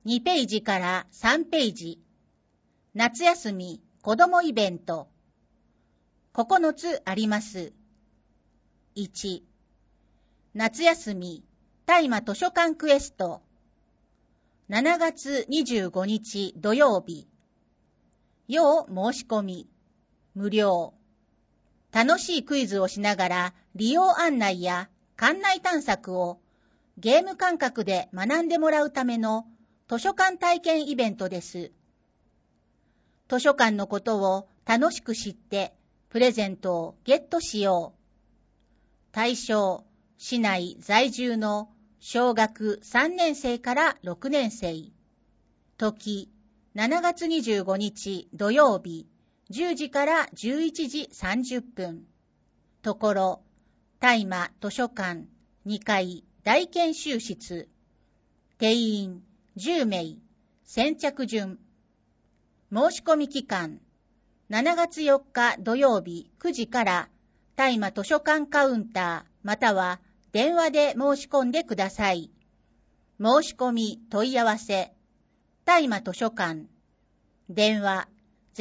2ページから3ページ。夏休み子どもイベント。9つあります。1、夏休み大麻図書館クエスト。7月25日土曜日。要申し込み。無料。楽しいクイズをしながら利用案内や館内探索をゲーム感覚で学んでもらうための図書館体験イベントです。図書館のことを楽しく知ってプレゼントをゲットしよう。対象、市内在住の小学3年生から6年生。時、7月25日土曜日、10時から11時30分。ところ、大麻図書館2階大研修室。定員10名。先着順。申し込み期間、7月4日土曜日9時から大麻図書館カウンターまたは電話で申し込んでください。申し込み問い合わせ、大麻図書館、電話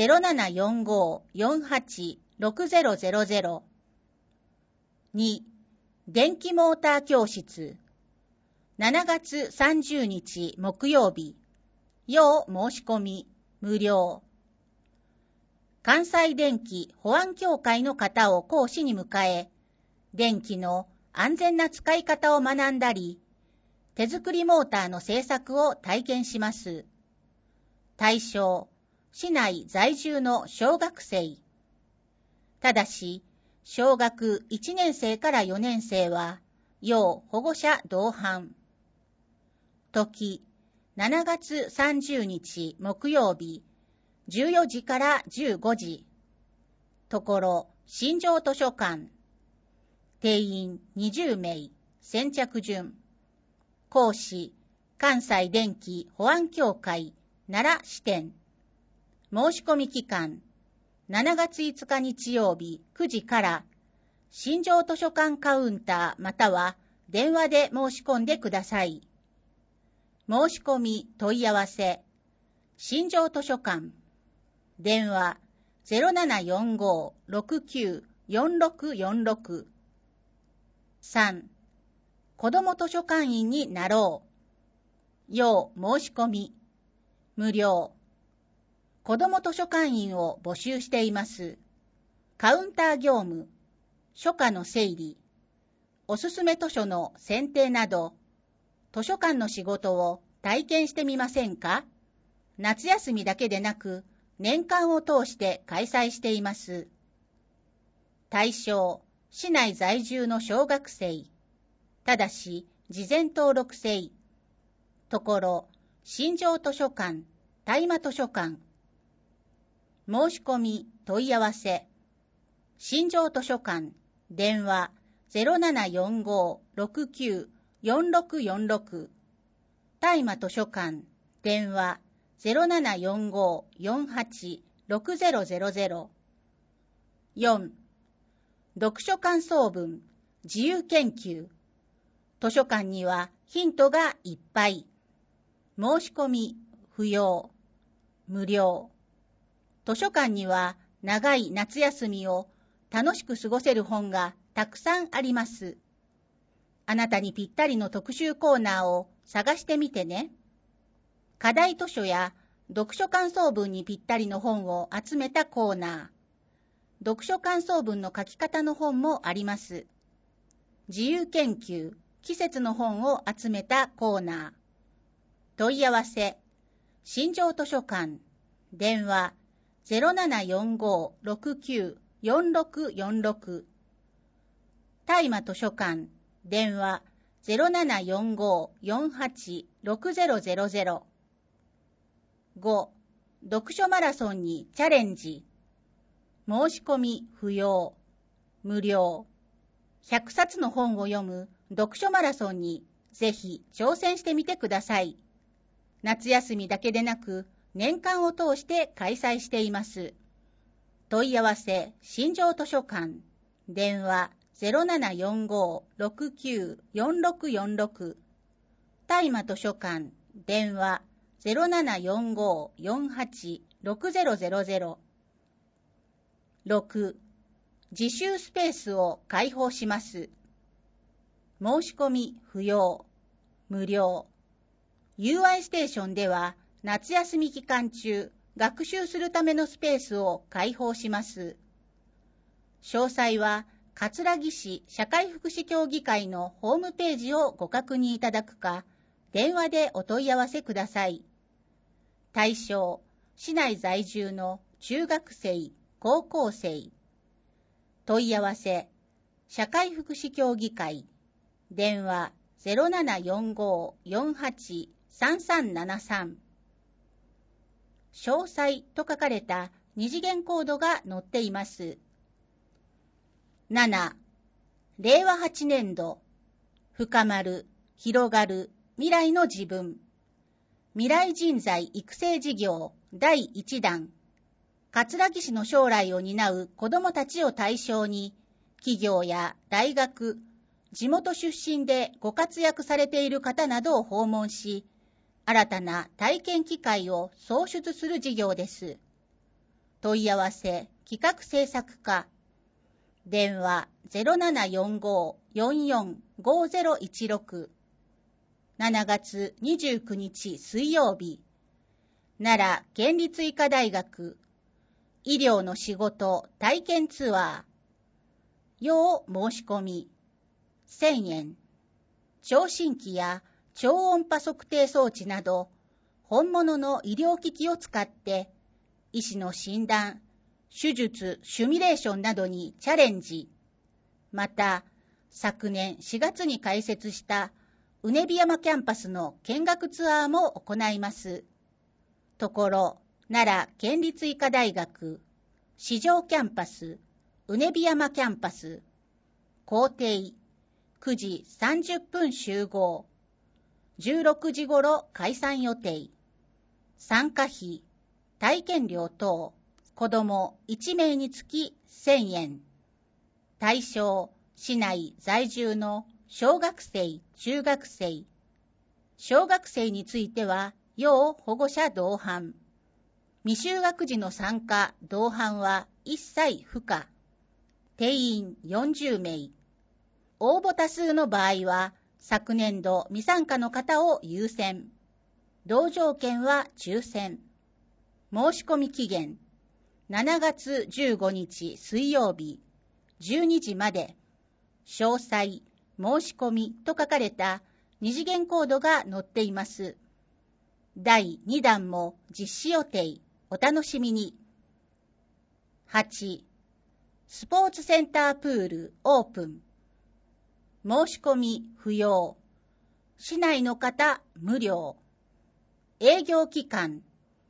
0745-486000。2、電気モーター教室。7月30日木曜日。要申し込み、無料。関西電気保安協会の方を講師に迎え、電気の安全な使い方を学んだり、手作りモーターの製作を体験します。対象、市内在住の小学生。ただし、小学1年生から4年生は、要保護者同伴。時、7月30日木曜日、14時から15時。ところ、新庄図書館。定員20名。先着順。講師、関西電気保安協会奈良支店。申し込み期間、7月5日日曜日9時から、新庄図書館カウンターまたは電話で申し込んでください。申し込み問い合わせ、新庄図書館。電話 0745-694646。3、子ども図書館員になろう。要申し込み、無料。子ども図書館員を募集しています。カウンター業務、書架の整理、おすすめ図書の選定など、図書館の仕事を体験してみませんか？夏休みだけでなく、年間を通して開催しています。対象、市内在住の小学生。ただし、事前登録制。ところ、新庄図書館、大麻図書館。申し込み、問い合わせ。新庄図書館、電話 0745-694646。大麻図書館、電話0745-486000。4、読書感想文、自由研究。図書館にはヒントがいっぱい。申し込み、不要。無料。図書館には長い夏休みを楽しく過ごせる本がたくさんあります。あなたにぴったりの特集コーナーを探してみてね。課題図書や読書感想文にぴったりの本を集めたコーナー。読書感想文の書き方の本もあります。自由研究、季節の本を集めたコーナー。問い合わせ、新庄図書館、電話0745-694646。大麻図書館、電話0745-486000。5、読書マラソンにチャレンジ。申し込み不要。無料。100冊の本を読む読書マラソンにぜひ挑戦してみてください。夏休みだけでなく、年間を通して開催しています。問い合わせ、新庄図書館。電話0745-694646。大麻図書館。電話 0745-48-6000。6. 自習スペースを開放します。申し込み不要、無料。UI ステーションでは夏休み期間中、学習するためのスペースを開放します。詳細は葛城市社会福祉協議会のホームページをご確認いただくか、電話でお問い合わせください。対象、市内在住の中学生、高校生。問い合わせ、社会福祉協議会。電話0745-48-3373。詳細と書かれた二次元コードが載っています。7. 令和8年度深まる、広がる未来の自分未来人材育成事業第1弾。葛城市の将来を担う子どもたちを対象に、企業や大学、地元出身でご活躍されている方などを訪問し、新たな体験機会を創出する事業です。問い合わせ、企画制作課。電話0745-445016。7月29日水曜日。奈良県立医科大学医療の仕事体験ツアー。要申し込み。1000円。聴診器や超音波測定装置など、本物の医療機器を使って、医師の診断、手術、シミュレーションなどにチャレンジ。また、昨年4月に開設したうねび山キャンパスの見学ツアーも行います。ところ、奈良県立医科大学、市場キャンパス、うねび山キャンパス、校庭、9時30分集合。16時頃解散予定。参加費、体験料等、子ども1名につき1000円。対象、市内在住の小学生、中学生。小学生については、要保護者同伴。未就学児の参加、同伴は一切不可。定員40名。応募多数の場合は、昨年度未参加の方を優先。同条件は抽選。申し込み期限、7月15日水曜日、12時まで。詳細、申し込みと書かれた二次元コードが載っています。第2弾も実施予定。お楽しみに。8. スポーツセンタープールオープン。申し込み不要。市内の方無料。営業期間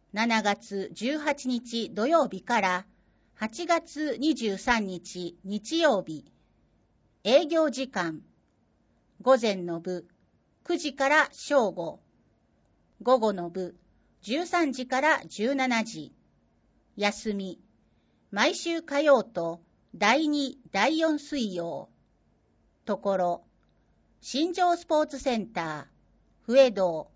7月18日土曜日から8月23日日曜日。営業時間午前の部9時から正午。午後の部13時から17時。休み。毎週火曜と第2、第4水曜。ところ、新庄スポーツセンター、笛道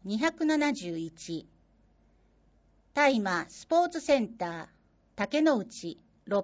271。大麻スポーツセンター、竹之内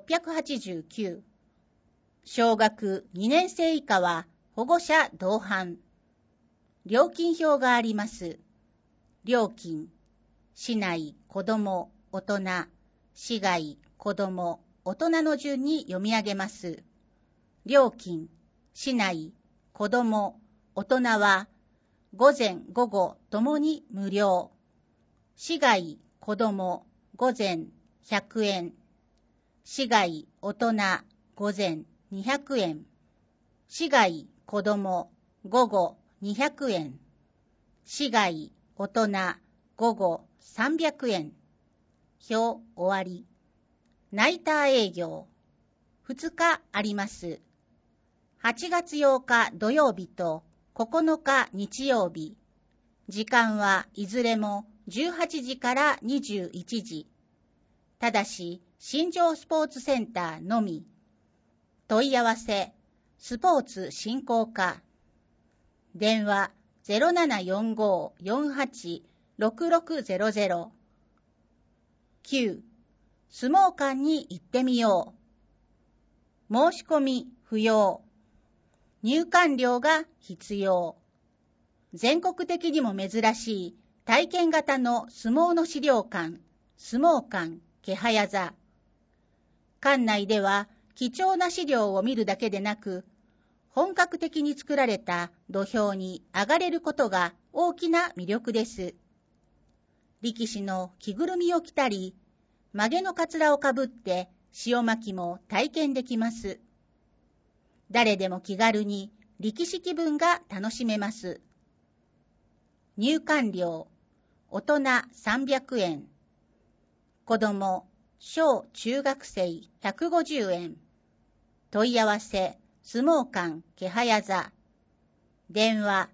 689。小学2年生以下は保護者同伴。料金表があります。料金。市内、子ども、大人、市外、子ども、大人の順に読み上げます。料金、市内、子ども、大人は、午前午後ともに無料。市外、子ども、午前100円。市外、大人、午前200円。市外、子ども、午後200円。市外、大人、午後300円。表終わり。ナイター営業。2日あります。8月8日土曜日と9日日曜日。時間はいずれも18時から21時。ただし、新庄スポーツセンターのみ。問い合わせ、スポーツ振興課。電話 6600。9. 相撲館に行ってみよう。申し込み不要。入館料が必要。全国的にも珍しい体験型の相撲の資料館、相撲館気早座。館内では貴重な資料を見るだけでなく、本格的に作られた土俵に上がれることが大きな魅力です。力士の着ぐるみを着たり、曲げのかつらをかぶって塩巻きも体験できます。誰でも気軽に力士気分が楽しめます。入館料、大人300円。子供、小中学生150円。問い合わせ、相撲館気早座。電話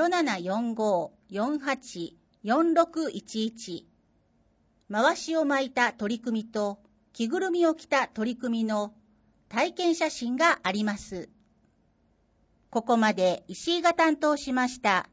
0745-484611。回しを巻いた取り組みと着ぐるみを着た取り組みの体験写真があります。ここまで石井が担当しました。